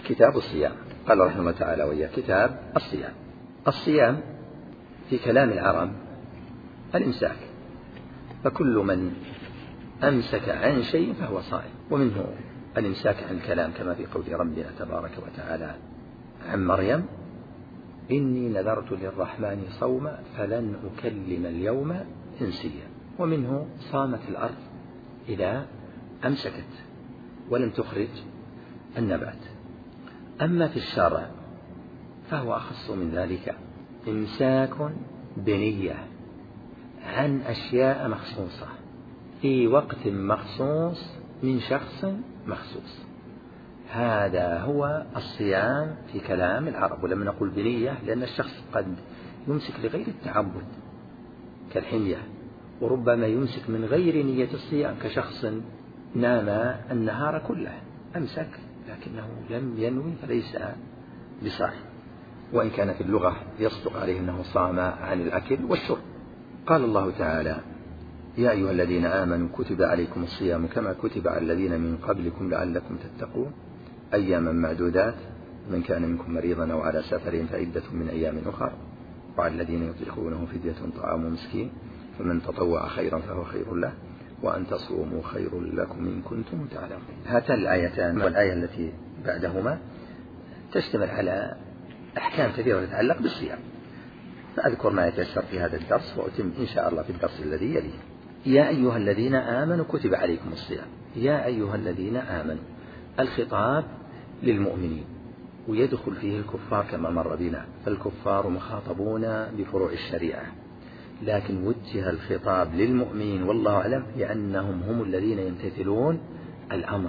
كتاب الصيام. قال رحمه الله تعالى وهي كتاب الصيام. الصيام في كلام العرب الإمساك، فكل من أمسك عن شيء فهو صائم، ومنه الإمساك عن الكلام كما في قول ربنا تبارك وتعالى عن مريم: إني نذرت للرحمن صوما فلن أكلم اليوم إنسيا. ومنه صامت الأرض إذا أمسكت ولم تخرج النبات. أما في الشرع فهو أخص من ذلك، إمساك بنية عن أشياء مخصوصة في وقت مخصوص من شخص مخصوص. هذا هو الصيام في كلام العرب. ولما نقول بنية لأن الشخص قد يمسك لغير التعبد كالحمية، وربما يمسك من غير نية الصيام كشخص نام النهار كله، أمسك لكنه لم ينوي فليس بصائم، وإن كان في اللغة يصدق عليه أنه صام عن الأكل والشرب. قال الله تعالى: يا أيها الذين آمنوا كتب عليكم الصيام كما كتب على الذين من قبلكم لعلكم تتقون أياما معدودات من كان منكم مريضا أو على سفر فعدة من أيام أخر وعلى الذين يطيقونه فدية طعام مسكين فمن تطوع خيرا فهو خير له وأن تصوموا خير لكم إن كنتم تعلمون. هاتان الآيتان والآية التي بعدهما تشتمل على أحكام كثيرة تتعلق بالصيام، فأذكر ما يتيسر في هذا الدرس وأتم إن شاء الله في الدرس الذي يليه. يا أيها الذين آمنوا كتب عليكم الصيام. يا أيها الذين آمنوا، الخطاب للمؤمنين ويدخل فيه الكفار كما مر بنا، فالكفار مخاطبون بفروع الشريعة، لكن وجه الخطاب للمؤمنين والله أعلم لأنهم هم الذين يمتثلون الأمر.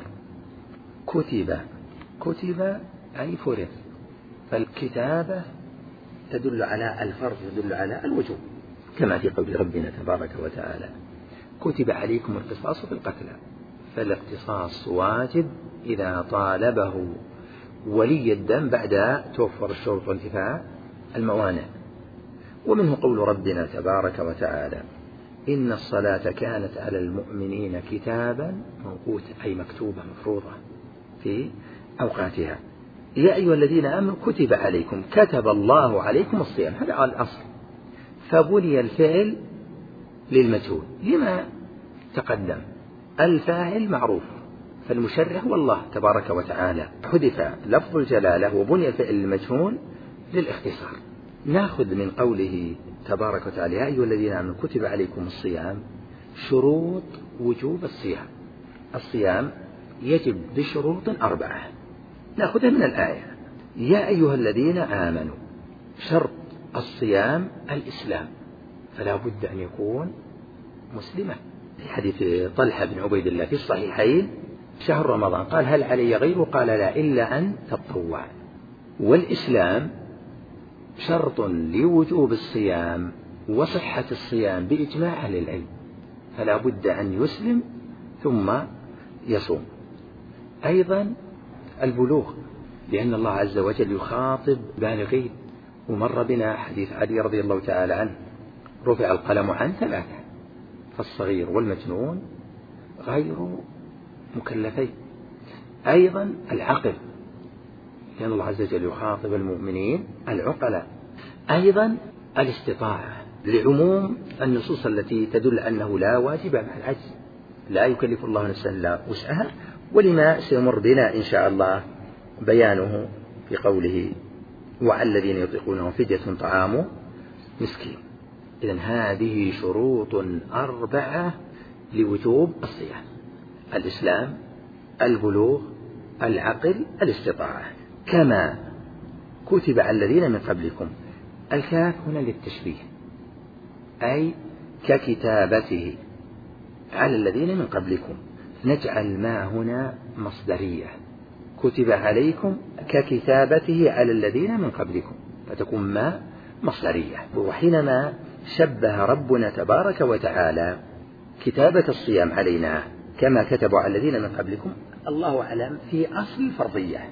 كتب أي فرض، فالكتابة تدل على الفرض، تدل على الوجوب، كما في قول ربنا تبارك وتعالى: كتب عليكم القصاص في القتلى. فالاقتصاص واجب إذا طالبه ولي الدم بعد توفر الشروط وانتفاء الموانع. ومنه قول ربنا تبارك وتعالى: إن الصلاة كانت على المؤمنين كتابا موقوتا، أي مكتوبة مفروضة في أوقاتها. يا أيها الذين آمنوا كتب عليكم، كتب الله عليكم الصيام، هذا الأصل، فبني الفعل للمجهول لما تقدم، الفاعل معروف فالمشرع هو الله تبارك وتعالى، حذف لفظ الجلالة وبني الفعل للمجهول للاختصار. نأخذ من قوله تبارك وتعالى: يا أيها الذين آمنوا كتب عليكم الصيام شروط وجوب الصيام. الصيام يجب بشروط 4 نأخذها من الآية. يا أيها الذين آمنوا، شرط الصيام الإسلام، فلا بد أن يكون مسلما. في حديث طلحة بن عبيد الله في الصحيحين: شهر رمضان، قال: هل علي غيره؟ قال: لا، إلا أن تطوع. والإسلام شرط لوجوب الصيام وصحة الصيام بإجماع أهل العلم، فلا بد أن يسلم ثم يصوم. أيضا البلوغ، لأن الله عز وجل يخاطب بالغين، ومر بنا حديث علي رضي الله تعالى عنه: رفع القلم عن 3، فالصغير والمجنون غير مكلفين. أيضا العقل، لأن الله عز وجل يخاطب المؤمنين العقلاء. أيضا الاستطاعة، لعموم النصوص التي تدل أنه لا واجب مع العجز، لا يكلف الله نفسا إلا وسعها، ولما سيمر بنا إن شاء الله بيانه في قوله: وعلى الذين يطيقونه فدية طعام مسكين. إذن هذه شروط 4 لوجوب الصيام: الإسلام، البلوغ، العقل، الاستطاعة. كما كتب على الذين من قبلكم، الكاف هنا للتشبيه، أي ككتابته على الذين من قبلكم، نجعل ما هنا مصدرية، كتب عليكم ككتابته على الذين من قبلكم، فتكون ما مصدرية. وحينما شبه ربنا تبارك وتعالى كتابة الصيام علينا كما كتبوا على الذين من قبلكم، الله أعلم في أصل الفرضية،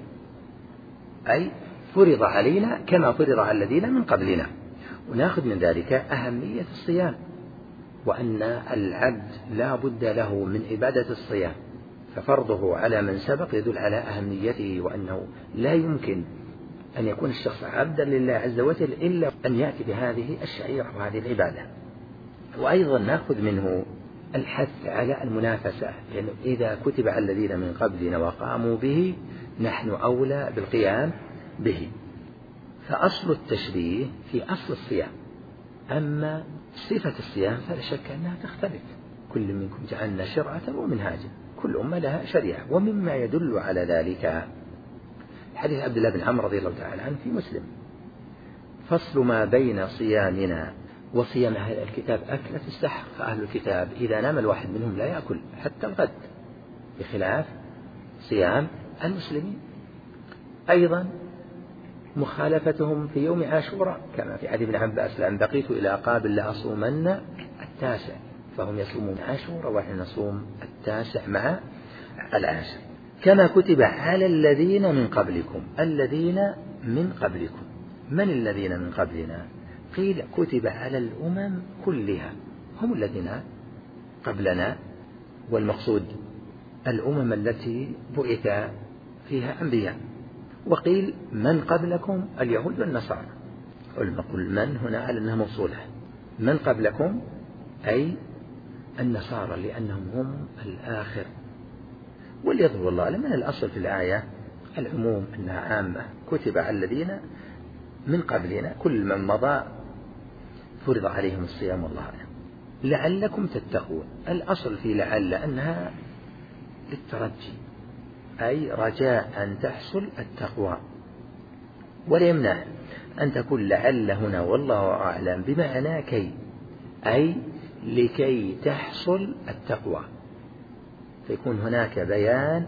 أي فرض علينا كما فرض على الذين من قبلنا. ونأخذ من ذلك أهمية الصيام، وأن العبد لا بد له من عبادة الصيام، ففرضه على من سبق يدل على أهميته، وأنه لا يمكن أن يكون الشخص عبدا لله عز وجل إلا أن يأتي بهذه الشعيرة وهذه العبادة. وأيضا نأخذ منه الحث على المنافسة، لأنه إذا كتب على الذين من قبلنا وقاموا به نحن أولى بالقيام به. فأصل التشبيه في أصل الصيام، أما صفة الصيام فلا شك أنها تختلف. كل منكم جعلنا شرعة ومنهاجا، كل أمة لها شريعة. ومما يدل على ذلك حديث عبد الله بن عمرو رضي الله تعالى عنه في مسلم: فصل ما بين صيامنا وصيام أهل الكتاب أكلة السحر، فأهل الكتاب إذا نام الواحد منهم لا يأكل حتى الغد، بخلاف صيام المسلمين. أيضا مخالفتهم في يوم عاشوراء، كما في حديث ابن عباس: لأن بقيت إلى قابل لأصومن التاسع، فهم يصومون عاشوراء ونحن نصوم التاسع مع العاشر. كما كتب على الذين من قبلكم. الذين من قبلكم، من الذين من قبلنا؟ قيل كتب على الأمم كلها، هم الذين قبلنا، والمقصود الأمم التي بعث فيها أنبياء. وقيل من قبلكم اليهود والنصارى. قل من هنا على أنها موصولة، من قبلكم أي النصارى، لأنهم هم الآخر. وليظهر والله أعلم من الأصل في الآية العموم أنها عامة، كتب على الذين من قبلنا كل من مضى فرض عليهم الصيام، والله أعلم. لعلكم تتقون، الأصل في لعل أنها للترجي، أي رجاء أن تحصل التقوى. ولا يمنع أن تكون لعل هنا والله أعلم بمعنى كي، أي لكي تحصل التقوى، فيكون هناك بيان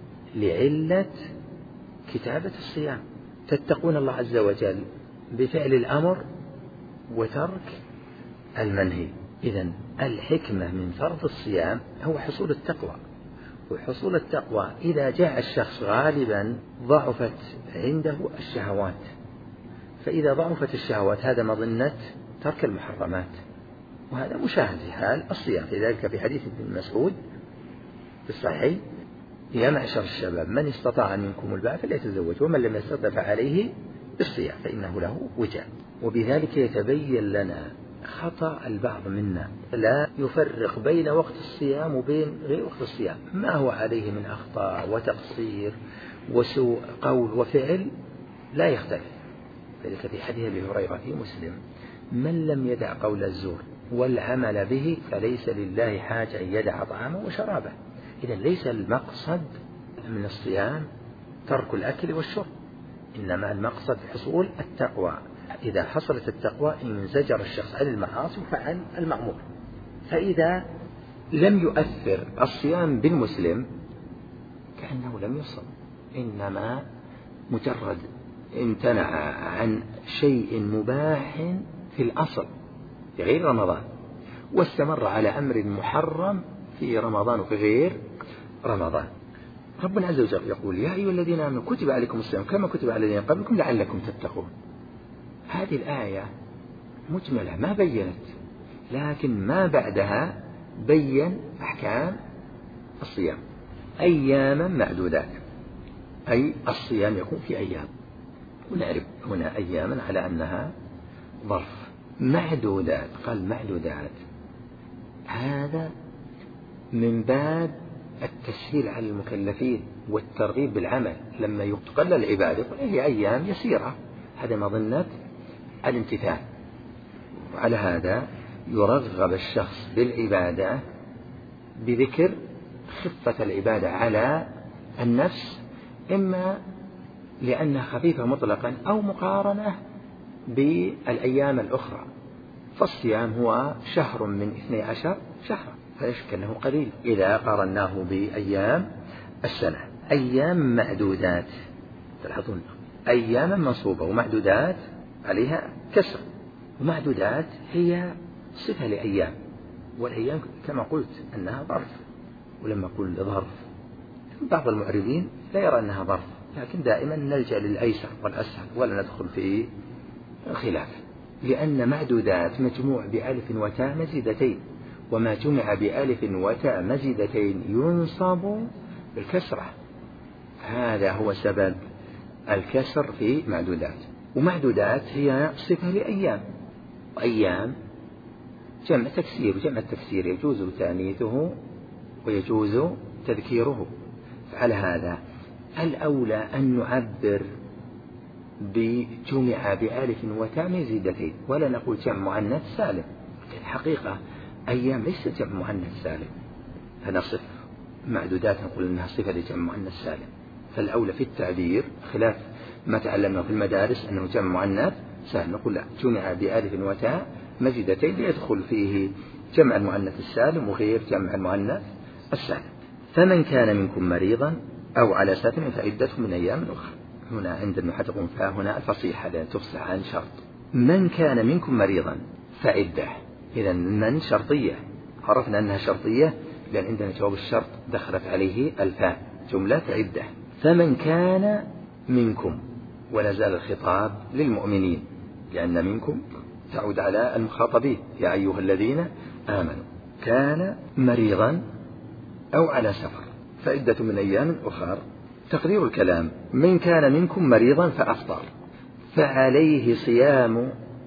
لعلة كتابة الصيام. تتقون الله عز وجل بفعل الأمر وترك المنهي. إذن الحكمة من فرض الصيام هو حصول التقوى، وحصول التقوى إذا جاء الشخص غالبا ضعفت عنده الشهوات، فإذا ضعفت الشهوات هذا مظنة ترك المحرمات، وهذا مشاهد في حال الصيام. لذلك في حديث ابن مسعود في الصحيح: يا معشر الشباب من استطاع منكم الباء فليتزوج ومن لم يستطع فعليه بالصيام فإنه له وجاء. وبذلك يتبين لنا خطأ البعض منا، لا يفرق بين وقت الصيام وبين غير وقت الصيام، ما هو عليه من أخطاء وتقصير وسوء قول وفعل لا يختلف. ذلك في حديث أبي هريرة في مسلم: من لم يدع قول الزور والعمل به فليس لله حاجة أن يدع طعامه وشرابه. إذن ليس المقصد من الصيام ترك الأكل والشرب، إنما المقصد حصول التقوى. إذا حصلت التقوى انزجر الشخص عن المعاصي وفعل المأمور. فإذا لم يؤثر الصيام بالمسلم كأنه لم يصم، إنما مجرد امتنع عن شيء مباح في الأصل في غير رمضان، واستمر على أمر محرم في رمضان وفي غير رمضان. ربنا عز وجل يقول: يا أيها الذين آمنوا كتب عليكم الصيام كما كتب على الذين قبلكم لعلكم تتقون. هذه الآية مجملة ما بينت، لكن ما بعدها بين أحكام الصيام. أياما معدودات، أي الصيام يكون في أيام، ونعرف هنا أياما على أنها ظرف. معدودات، قال معدودات، هذا من باب التسهيل على المكلفين والترغيب بالعمل. لما يقل العبادة يقول هي أيام يسيرة، هذا مظنة الامتثال. وعلى هذا يرغب الشخص بالعبادة بذكر خفة العبادة على النفس، إما لأنها خفيفة مطلقا أو مقارنة بالأيام الأخرى. فالصيام هو شهر من 12 شهرا، فلا شك أنه قليل إذا قارناه بأيام السنة. أيام معدودات، تلاحظون أيام منصوبة ومعدودات عليها كسر، ومعدودات هي صفة لأيام، والأيام كما قلت أنها ظرف. ولما أقول ظرف بعض المعربين لا يرى أنها ظرف، لكن دائما نلجأ للأيسر والأسهل ولا ندخل في الخلاف، لأن معدودات مجموع بألف وتاء مزيدتين، وما جمع بألف وتاء مزيدتين ينصب بالكسرة. هذا هو سبب الكسر في معدودات. ومعدودات هي صفة لأيام، وأيام جمع تكسير، وجمع التكسير يجوز تانيثه ويجوز تذكيره. فعلى هذا الأولى أن نعبر بجمع بألف وتاء من زيدتين، ولا نقول جمع مؤنث سالم. الحقيقة أيام ليس جمع مؤنث سالم، فنصف معدودات نقول أنها صفة لجمع مؤنث سالم. فالأولى في التعبير خلاف ما تعلمنا في المدارس أنه جمع مؤنث سالم، نقول لا، جمع بألف وتاء مزيدتين ليدخل فيه جمع المؤنث السالم وغير جمع المؤنث السالم. فمن كان منكم مريضا أو على سفر فعدة من أيام أخرى. هنا عند المحققون فهنا الفصيحة تفصح عن شرط. من كان منكم مريضا فعدة، إذا من شرطية، عرفنا أنها شرطية لأن عندنا جواب الشرط دخلت عليه الفاء، جملة عدة. فمن كان منكم، ولا زال الخطاب للمؤمنين لأن منكم تعود على المخاطبين، يا أيها الذين آمنوا. كان مريضا أو على سفر فعدة من أيام أخر. تقدير الكلام: من كان منكم مريضا فأفطر فعليه صيام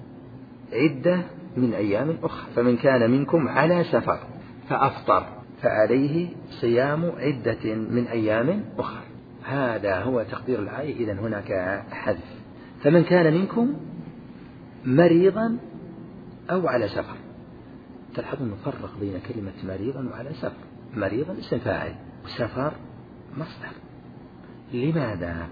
عدة من أيام أخر. فمن كان منكم على سفر فأفطر فعليه صيام عدة من أيام أخر. هذا هو تقدير الآية. إذن هناك حذف. فمن كان منكم مريضا أو على سفر. تلاحظون نفرق بين كلمة مريضا وعلى سفر. مريضا اسم فاعل وسفر مصدر. لماذا؟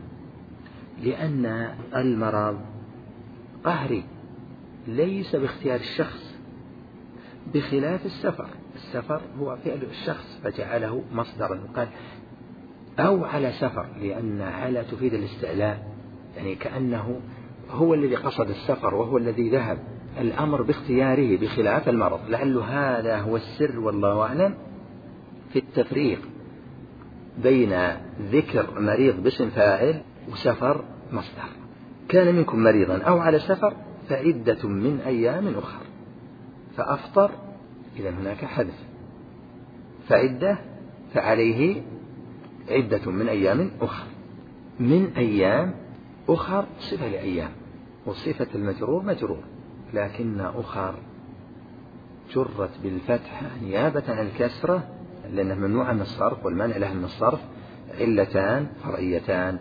لأن المرض قهري ليس باختيار الشخص، بخلاف السفر. السفر هو فعل الشخص فجعله مصدرا. وقال أو على سفر لأن على تفيد الاستعلاء، يعني كأنه هو الذي قصد السفر وهو الذي ذهب. الأمر باختياره بخلاف المرض. لعل هذا هو السر والله أعلم في التفريق بين ذكر مريض باسم فاعل وسفر مصدر. كان منكم مريضا أو على سفر فعدة من أيام أخر. فأفطر، إذا هناك حذف. فعدة فعليه عدة من أيام أخر. من أيام أخر صفة لأيام، وصفة المجرور مجرور، لكن أخر جرت بالفتحة نيابة عن الكسرة لأنها ممنوعة من الصرف، والمانع لها من الصرف علتان فرعيتان: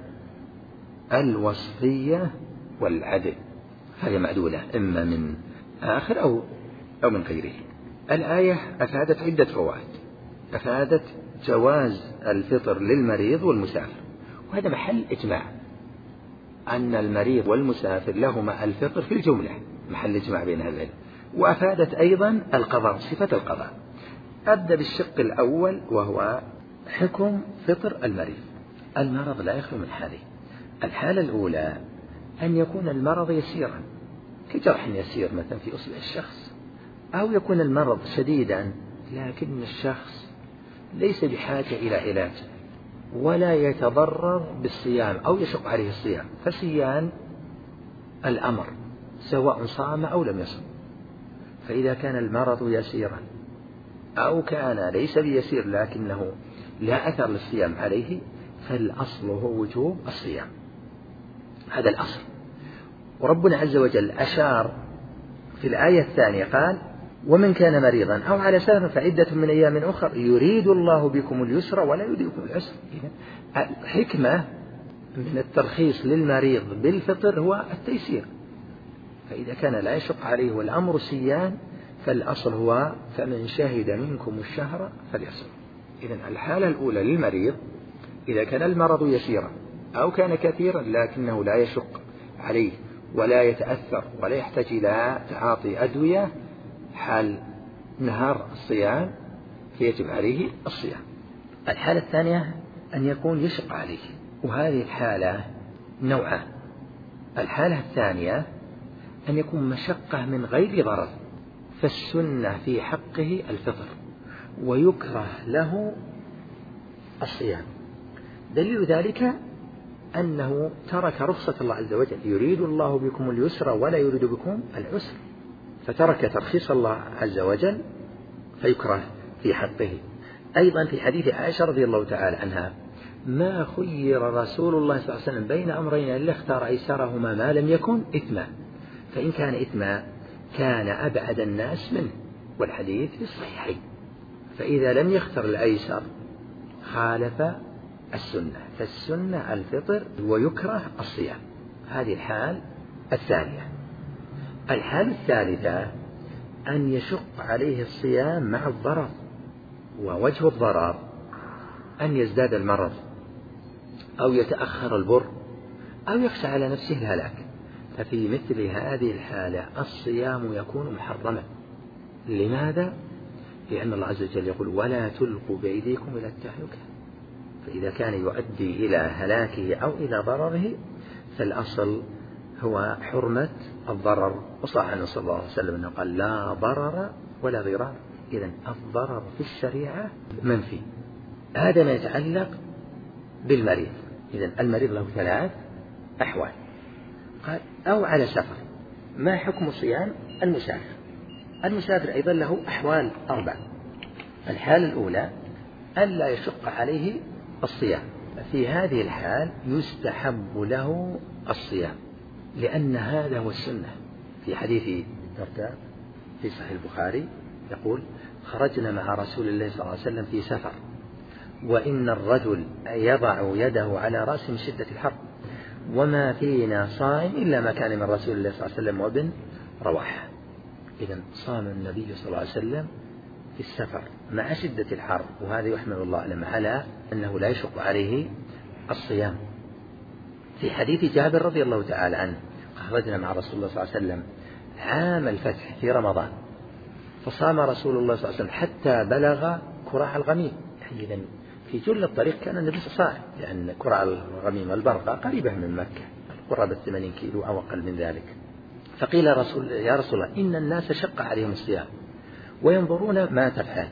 الوصفية والعدل. هذه معدولة إما من آخر أو من غيره. الآية أفادت عدة فوائد. أفادت جواز الفطر للمريض والمسافر، وهذا محل إجماع أن المريض والمسافر لهما الفطر في الجملة، محل إجماع بين أهل العلم. وأفادت أيضا القضاء، صفة القضاء. أبدأ بالشق الأول وهو حكم فطر المريض. المرض لا يخلو من حالين. الحالة الأولى أن يكون المرض يسيرا كجرح يسير مثلا في أصبع الشخص، أو يكون المرض شديدا لكن الشخص ليس بحاجة إلى علاج ولا يتضرر بالصيام أو يشق عليه الصيام، فسيان الأمر سواء صام أو لم يصم. فإذا كان المرض يسيرا أو كان ليس بيسير لكنه لا أثر للصيام عليه، فالأصل هو وجوب الصيام. هذا الأصل. وربنا عز وجل أشار في الآية الثانية قال: ومن كان مريضا أو على سفر فعدة من أيام أخر يريد الله بكم اليسر ولا يريد بكم العسر. الحكمة من الترخيص للمريض بالفطر هو التيسير، فإذا كان لا يشق عليه والأمر سيان فالأصل هو فمن شهد منكم الشهر فليصم. إذن الحالة الأولى للمريض إذا كان المرض يسيرا أو كان كثيرا لكنه لا يشق عليه ولا يتأثر ولا يحتاج إلى تعاطي أدوية، حال نهار الصيام فيجب عليه الصيام. الحالة الثانية أن يكون يشق عليه، وهذه الحالة نوعان. الحالة الثانية أن يكون مشقة من غير ضرر، فالسنة في حقه الفطر ويكره له الصيام. دليل ذلك أنه ترك رخصة الله عز وجل: يريد الله بكم اليسر ولا يريد بكم العسر، فترك ترخيص الله عز وجل فيكره في حقه. أيضا في حديث عائشة رضي الله تعالى عنها ما خير رسول الله صلى الله عليه وسلم بين أمرين إلا اختار أيسرهما ما لم يكن إثما، فإن كان إثما كان أبعد الناس منه، والحديث في الصحيحين. فإذا لم يختر الأيسر خالف السنة، فالسنة الفطر ويكره الصيام. هذه الحال الثانية. الحال الثالثة أن يشق عليه الصيام مع الضرر، ووجه الضرر أن يزداد المرض أو يتأخر البر أو يخشى على نفسه الهلاك، ففي مثل هذه الحالة الصيام يكون محرما. لماذا؟ لأن الله عز وجل يقول ولا تلقوا بأيديكم إلى التهلكة، فإذا كان يؤدي إلى هلاكه أو إلى ضرره فالأصل هو حرمة الضرر. وصح عنه صلى الله عليه وسلم أنه قال لا ضرر ولا ضرار، إذن الضرر في الشريعة منفي. هذا ما يتعلق بالمريض. إذن المريض له 3 أحوال. قال أو على سفر. ما حكم صيام المسافر؟ المسافر أيضا له أحوال 4. الحالة الأولى ألا يشق عليه الصيام، في هذه الحال يستحب له الصيام، لأن هذا هو السنة. في حديث الدرداء في صحيح البخاري يقول خرجنا مع رسول الله صلى الله عليه وسلم في سفر، وإن الرجل يضع يده على رأسه من شدة الحر، وما فينا صائم إلا ما كان من رسول الله صلى الله عليه وسلم وابن رواحة. إذن صام النبي صلى الله عليه وسلم في السفر مع شدة الحر، وهذا يحمد الله أعلم على أنه لا يشق عليه الصيام. في حديث جابر رضي الله تعالى عنه خرجنا مع رسول الله صلى الله عليه وسلم عام الفتح في رمضان، فصام رسول الله صلى الله عليه وسلم حتى بلغ كراع الغميم. إذن في جل الطريق كان النبي صائم، لأن كراع الغميم البرقة قريبة من مكة قرابة 80 كيلو أو أقل من ذلك. فقيل يا رسول الله إن الناس شق عليهم الصيام وينظرون ما تفعل،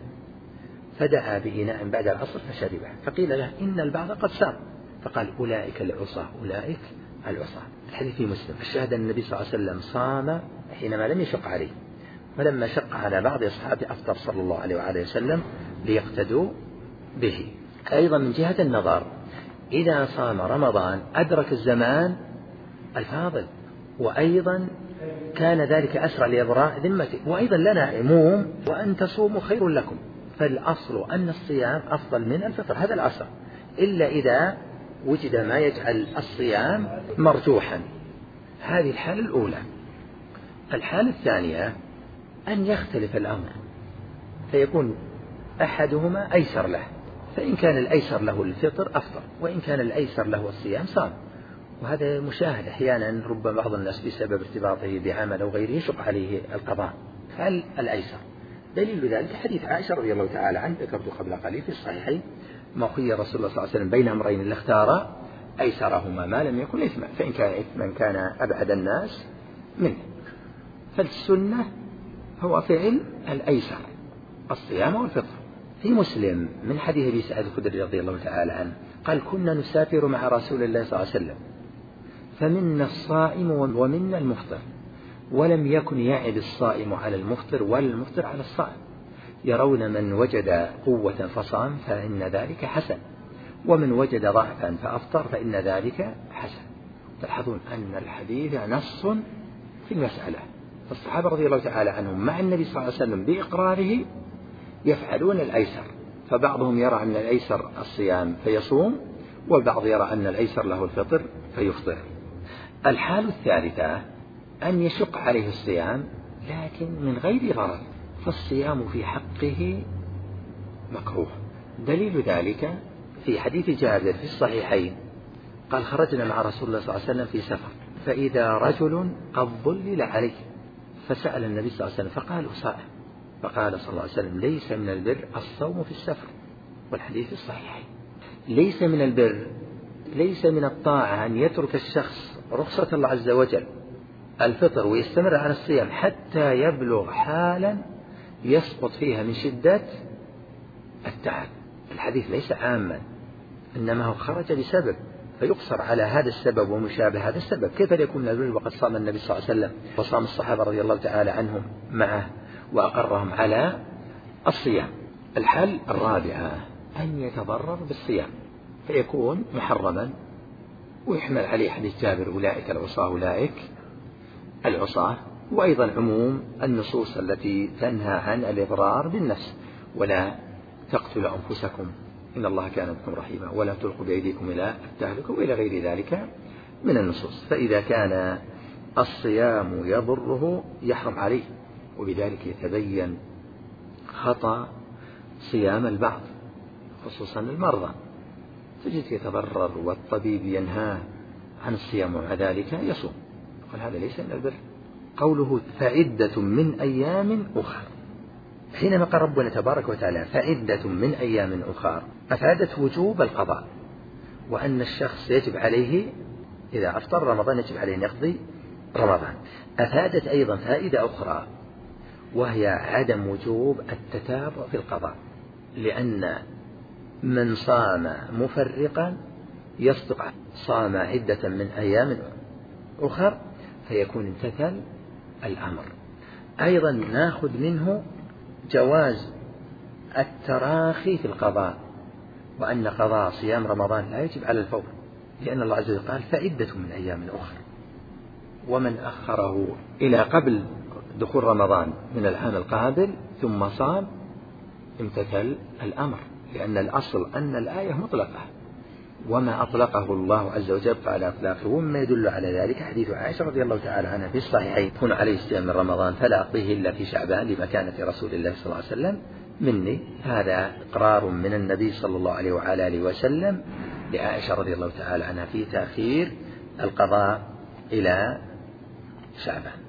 فدعا بإناء بعد العصر فشربه، فقيل له إن البعض قد صام، فقال أولئك العصاة أولئك العصاة. الحديث في مسلم. الشاهد أن النبي صلى الله عليه وسلم صام حينما لم يشق عليه، ولما شق على بعض أصحابه أفطر صلى الله عليه وآله وسلم ليقتدوا به. أيضا من جهة النظر إذا صام رمضان أدرك الزمان الفاضل، وأيضا كان ذلك أسرع لإبراء ذمته، وأيضا لنا عموم وأن تصوموا خير لكم، فالأصل أن الصيام أفضل من الفطر، هذا الأصل، إلا إذا وجد ما يجعل الصيام مرجوحا. هذه الحالة الأولى. الحالة الثانية أن يختلف الأمر فيكون أحدهما أيسر له، فإن كان الأيسر له الفطر أفطر، وإن كان الأيسر له الصيام صام. وهذا مشاهد أحيانا، ربما بعض الناس بسبب ارتباطه بعمل أو غيره يشق عليه القضاء، فعل الأيسر. دليل ذلك حديث عائشة رضي الله تعالى عنه ذكرته قبل قليل في الصحيحين، ما خير رسول الله صلى الله عليه وسلم بين أمرين إلا اختار أيسرهما ما لم يكن إثما، فإن كان إثما كان أبعد الناس منه. فالسنة هو فعل الأيسر، الصيام والفطر. في مسلم من حديث أبي سعيد الخدري رضي الله تعالى عنه قال كنا نسافر مع رسول الله صلى الله عليه وسلم فمنا الصائم ومنا المفطر، ولم يكن يعد الصائم على المفطر ولا المفطر على الصائم، يرون من وجد قوة فصام فإن ذلك حسن، ومن وجد ضعفا فأفطر فإن ذلك حسن. تلاحظون أن الحديث نص في المسألة، فالصحابة رضي الله تعالى عنهم مع النبي صلى الله عليه وسلم بإقراره يفعلون الأيسر، فبعضهم يرى أن الأيسر الصيام فيصوم، والبعض يرى أن الأيسر له الفطر فيفطر. الحالة الثالثة أن يشق عليه الصيام لكن من غير ضرر، فالصيام في حقه مكروه. دليل ذلك في حديث جابر في الصحيحين قال خرجنا مع رسول الله صلى الله عليه وسلم في سفر، فإذا رجل قد ظلل عليه، فسأل النبي صلى الله عليه وسلم فقال صائم، فقال صلى الله عليه وسلم ليس من البر الصوم في السفر، والحديث الصحيح. ليس من البر، ليس من الطاعة أن يترك الشخص رخصة الله عز وجل الفطر ويستمر على الصيام حتى يبلغ حالا يسقط فيها من شدة التعب. الحديث ليس عاما، إنما هو خرج بسبب فيقصر على هذا السبب ومشابه هذا السبب. كيف يكون البر وقد صام النبي صلى الله عليه وسلم وصام الصحابة رضي الله تعالى عنهم معه وأقرهم على الصيام. الحل الرابعة أن يتضرر بالصيام، فيكون محرما، ويحمل عليه حديث جابر أولئك العصاة أولئك العصاة، وأيضا عموم النصوص التي تنهى عن الإضرار بالنفس، ولا تقتلوا أنفسكم إن الله كان بكم رحيما ولا تلقوا بأيديكم إلى التهلكة وإلى غير ذلك من النصوص. فإذا كان الصيام يضره يحرم عليه، وبذلك يتبين خطأ صيام البعض خصوصا المرضى، تجد يتضرر والطبيب ينهاه عن الصيام ومع ذلك يصوم، قال هذا ليس من البر. قوله فعدة من أيام أخر، حينما قال ربنا تبارك وتعالى فعدة من أيام أخر أفادت وجوب القضاء، وأن الشخص يجب عليه إذا أفطر رمضان يجب عليه أن يقضي رمضان. أفادت أيضا فائدة أخرى وهي عدم وجوب التتابع في القضاء، لأن من صام مفرقا يصدق صام عدة من أيام أخر فيكون امتثل الأمر. أيضا نأخذ منه جواز التراخي في القضاء، وأن قضاء صيام رمضان لا يجب على الفور، لأن الله عز وجل قال فعدة من أيام أخر، ومن أخره إلى قبل دخول رمضان من العام القابل ثم صام امتثل الأمر، لأن الأصل أن الآية مطلقة، وما أطلقه الله عز وجل على أطلاقه. ومما يدل على ذلك حديث عائشة رضي الله تعالى عنها في الصحيحين كن عليه الصيام من رمضان فلا أقضيه إلا في شعبان لمكانة رسول الله صلى الله عليه وسلم مني. هذا إقرار من النبي صلى الله عليه وعلى آله وسلم لعائشة رضي الله تعالى عنها في تأخير القضاء إلى شعبان.